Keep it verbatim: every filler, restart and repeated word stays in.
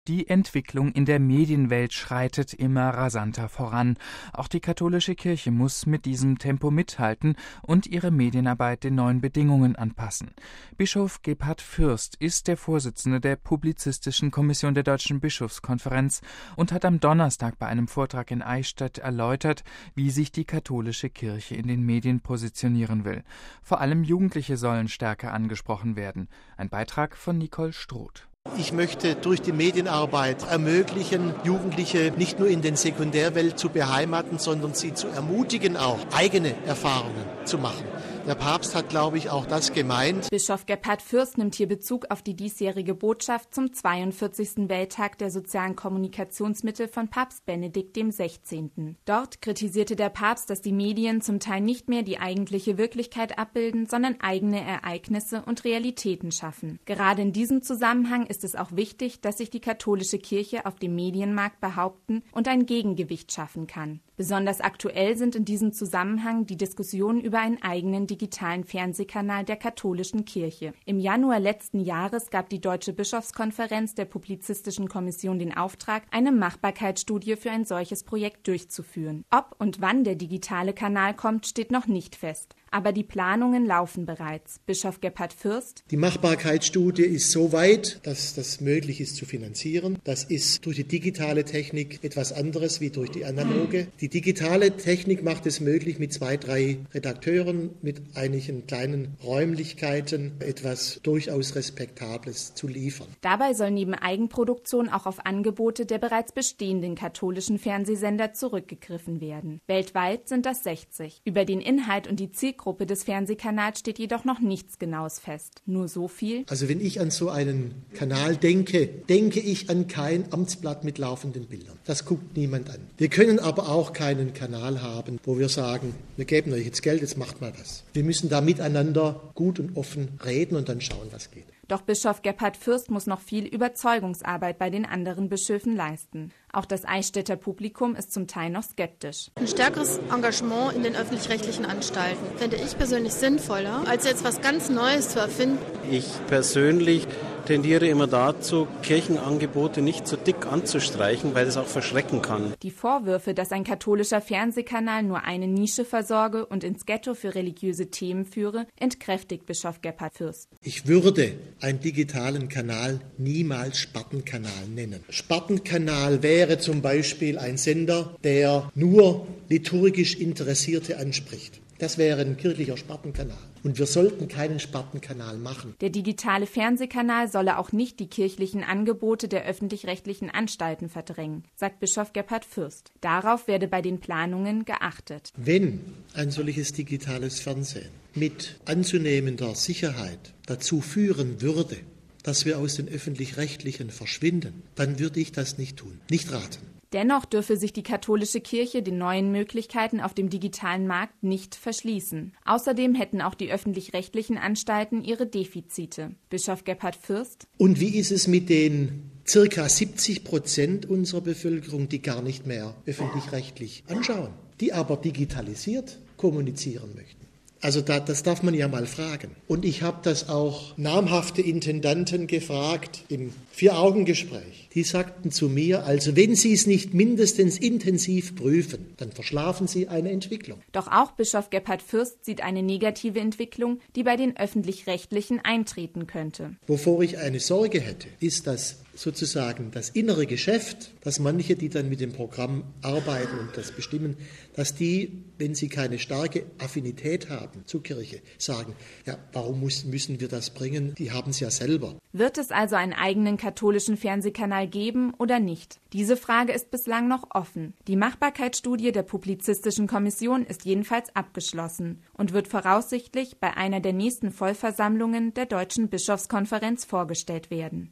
Die Entwicklung in der Medienwelt schreitet immer rasanter voran. Auch die katholische Kirche muss mit diesem Tempo mithalten und ihre Medienarbeit den neuen Bedingungen anpassen. Bischof Gebhard Fürst ist der Vorsitzende der Publizistischen Kommission der Deutschen Bischofskonferenz und hat am Donnerstag bei einem Vortrag in Eichstätt erläutert, wie sich die katholische Kirche in den Medien positionieren will. Vor allem Jugendliche sollen stärker angesprochen werden. Ein Beitrag von Nicole Stroth. Ich möchte durch die Medienarbeit ermöglichen, Jugendliche nicht nur in den Sekundärwelt zu beheimaten, sondern sie zu ermutigen, auch eigene Erfahrungen zu machen. Der Papst hat, glaube ich, auch das gemeint. Bischof Gebhard Fürst nimmt hier Bezug auf die diesjährige Botschaft zum zweiundvierzigsten Welttag der sozialen Kommunikationsmittel von Papst Benedikt dem Sechzehnten. Dort kritisierte der Papst, dass die Medien zum Teil nicht mehr die eigentliche Wirklichkeit abbilden, sondern eigene Ereignisse und Realitäten schaffen. Gerade in diesem Zusammenhang ist es auch wichtig, dass sich die katholische Kirche auf dem Medienmarkt behaupten und ein Gegengewicht schaffen kann. Besonders aktuell sind in diesem Zusammenhang die Diskussionen über einen eigenen digitalen Fernsehkanal der katholischen Kirche. Im Januar letzten Jahres gab die Deutsche Bischofskonferenz der Publizistischen Kommission den Auftrag, eine Machbarkeitsstudie für ein solches Projekt durchzuführen. Ob und wann der digitale Kanal kommt, steht noch nicht fest. Aber die Planungen laufen bereits. Bischof Gebhard Fürst: Die Machbarkeitsstudie ist so weit, dass das möglich ist zu finanzieren. Das ist durch die digitale Technik etwas anderes wie durch die analoge. Die digitale Technik macht es möglich, mit zwei, drei Redakteuren, mit einigen kleinen Räumlichkeiten etwas durchaus Respektables zu liefern. Dabei soll neben Eigenproduktion auch auf Angebote der bereits bestehenden katholischen Fernsehsender zurückgegriffen werden. Weltweit sind das sechzig. Über den Inhalt und die Zielgruppe Gruppe des Fernsehkanals steht jedoch noch nichts Genaues fest. Nur so viel: Also wenn ich an so einen Kanal denke, denke ich an kein Amtsblatt mit laufenden Bildern. Das guckt niemand an. Wir können aber auch keinen Kanal haben, wo wir sagen, wir geben euch jetzt Geld, jetzt macht mal was. Wir müssen da miteinander gut und offen reden und dann schauen, was geht. Doch Bischof Gebhard Fürst muss noch viel Überzeugungsarbeit bei den anderen Bischöfen leisten. Auch das Eichstätter Publikum ist zum Teil noch skeptisch. Ein stärkeres Engagement in den öffentlich-rechtlichen Anstalten fände ich persönlich sinnvoller, als jetzt was ganz Neues zu erfinden. Ich persönlich tendiere immer dazu, Kirchenangebote nicht zu dick anzustreichen, weil das auch verschrecken kann. Die Vorwürfe, dass ein katholischer Fernsehkanal nur eine Nische versorge und ins Ghetto für religiöse Themen führe, entkräftigt Bischof Gebhard Fürst. Ich würde einen digitalen Kanal niemals Spartenkanal nennen. Spartenkanal wäre zum Beispiel ein Sender, der nur liturgisch Interessierte anspricht. Das wäre ein kirchlicher Spartenkanal. Und wir sollten keinen Spartenkanal machen. Der digitale Fernsehkanal solle auch nicht die kirchlichen Angebote der öffentlich-rechtlichen Anstalten verdrängen, sagt Bischof Gebhard Fürst. Darauf werde bei den Planungen geachtet. Wenn ein solches digitales Fernsehen mit anzunehmender Sicherheit dazu führen würde, dass wir aus den öffentlich-rechtlichen verschwinden, dann würde ich das nicht tun, nicht raten. Dennoch dürfe sich die katholische Kirche den neuen Möglichkeiten auf dem digitalen Markt nicht verschließen. Außerdem hätten auch die öffentlich-rechtlichen Anstalten ihre Defizite. Bischof Gebhard Fürst: Und wie ist es mit den circa siebzig Prozent unserer Bevölkerung, die gar nicht mehr öffentlich-rechtlich anschauen, die aber digitalisiert kommunizieren möchten? Also da, das darf man ja mal fragen. Und ich habe das auch namhafte Intendanten gefragt im Vier-Augen-Gespräch. Die sagten zu mir, also wenn Sie es nicht mindestens intensiv prüfen, dann verschlafen Sie eine Entwicklung. Doch auch Bischof Gebhard Fürst sieht eine negative Entwicklung, die bei den Öffentlich-Rechtlichen eintreten könnte. Wovor ich eine Sorge hätte, ist, dass sozusagen das innere Geschäft, dass manche, die dann mit dem Programm arbeiten und das bestimmen, dass die, wenn sie keine starke Affinität haben zur Kirche, sagen, ja, warum muss, müssen wir das bringen? Die haben es ja selber. Wird es also einen eigenen katholischen Fernsehkanal geben oder nicht? Diese Frage ist bislang noch offen. Die Machbarkeitsstudie der Publizistischen Kommission ist jedenfalls abgeschlossen und wird voraussichtlich bei einer der nächsten Vollversammlungen der Deutschen Bischofskonferenz vorgestellt werden.